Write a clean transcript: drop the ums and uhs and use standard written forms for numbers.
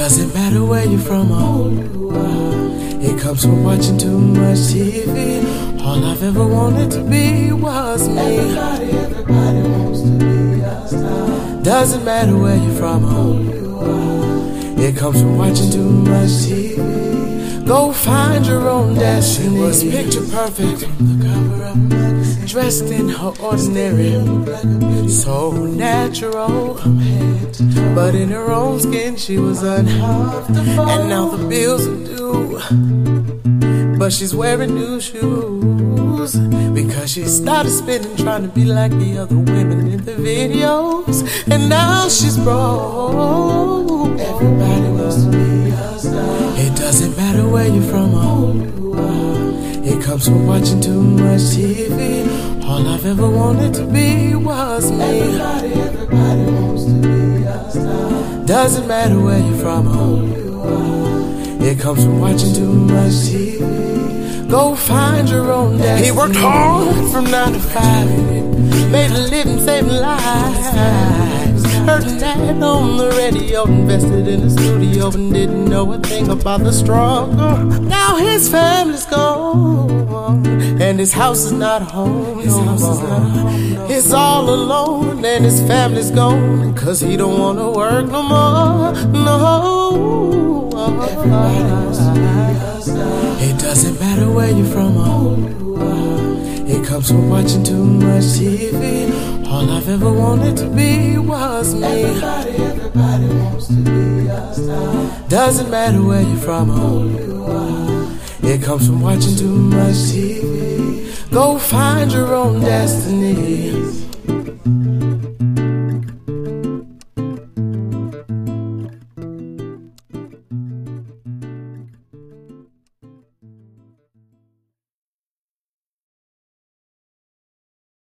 doesn't matter where you're from or who you are. It comes from watching too much TV. All I've ever wanted to be was me. Everybody wants to be a star. Doesn't matter where you're from or who you are. It comes from watching too much TV. Go find your own destiny. She was picture perfect from the cover of a magazine, dressed in her ordinary, so natural. But in her own skin she was unhalf. And now the bills are due, but she's wearing new shoes because she started spinning, trying to be like the other women in the videos. And now she's broke. Everybody wants to be a star. It doesn't matter where you're from or who you are. It comes from watching too much TV. All I've ever wanted to be was me. Everybody wants to be a star. Doesn't matter where you're from or who you are. It comes from watching too much TV. Go find your own destiny. He worked hard from 9 to 5, made a living saving lives. Heard an ad on the radio, invested in a studio, and didn't know a thing about the struggle. Now his family's gone, and his house is not a home no more. He's all alone, and his family's gone, 'cause he don't wanna work no more. No. Everybody wants to be a star. It doesn't matter where you're from or who you are. It comes from watching too much TV. All I've ever wanted to be was me. Everybody wants to be a star. Doesn't matter where you're from or who you are. It comes from watching too much TV. Go find your own destiny.